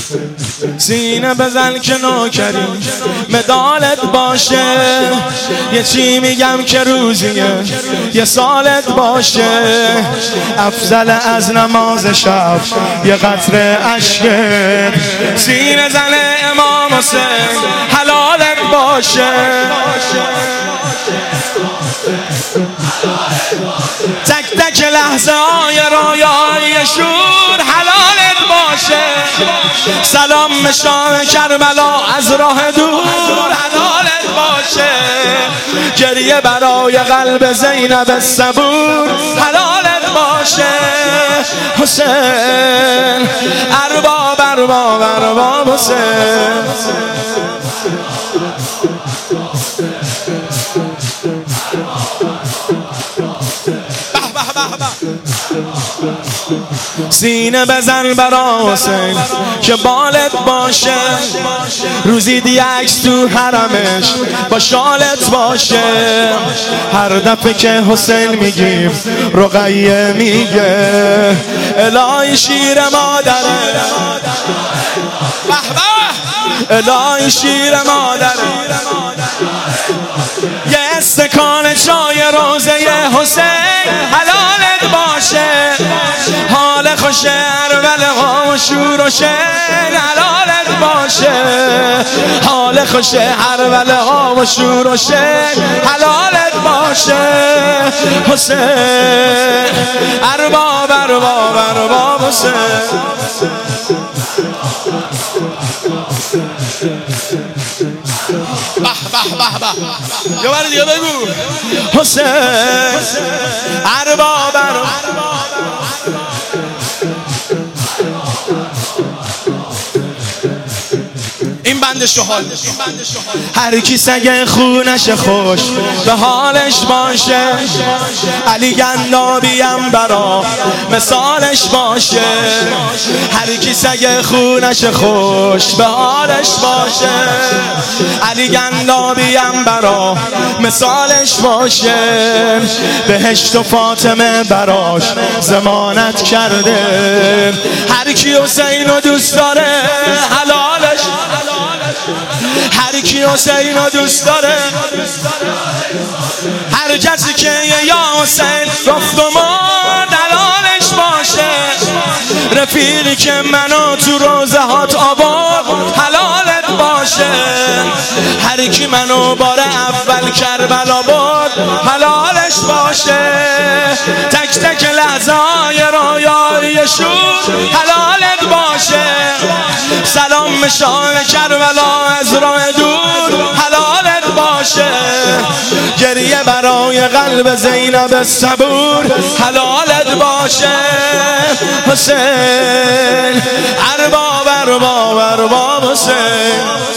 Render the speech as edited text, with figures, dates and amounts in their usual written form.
سینه بزن که نوکری مدالت باشه، یه چی میگم که روزیه یه سالت باشه، افضل از نماز شب یه قطره عشقت، سینه زن امام حسین حلالت باشه، تک تک لحظه های رویای شور حلالت باشه، سلام مشام کربلا از راه دور حلالت باشه، گریه برای قلب زینب صبور حلالت باشه، حسین ارباب ارباب ارباب حسین. سینه بزن برا حسین که بالت باشه، روزی دی عکس تو حرمش با شالت باشه، هر دفعه که حسین میگیم رقیه میگه الهی شیر مادره، الهی شیر مادره، یه استکان چای روزه حسین حلالت باشه، حال خوشه ارول ها و شور و شن حلالت باشه، حال خوشه ارول ها و شور و شن حلالت باشه، حسین ارباب ارباب ارباب حسین. یه بار دیگه بگو حسین ارباب ارباب. این بند شهال هر کی سگ خونش خوش به حالش باشه، علی گندابیم برا مثالش باشه، هر کی سگ خونش خوش به حالش باشه، علی گندابیم برا مثالش باشه، بهشت و فاطمه براش ضمانت کرده، هر کی حسین رو دوست داره حلالش، هر کی حسین رو دوست داره، هر کسی که یا حسین گفت و ما دلالش باشه، رفیقی که منو تو روزه هات آورد حلالت باشه، هر کی منو بار اول کربلا برد حلالش باشه، تک تک لحظه های رویای شور حلالت باشه، سلام مشام کربلا از راه دور حلالت باشه، گریه برای قلب زینب صبور حلالت باشه، حسین ارباب ارباب ارباب حسین.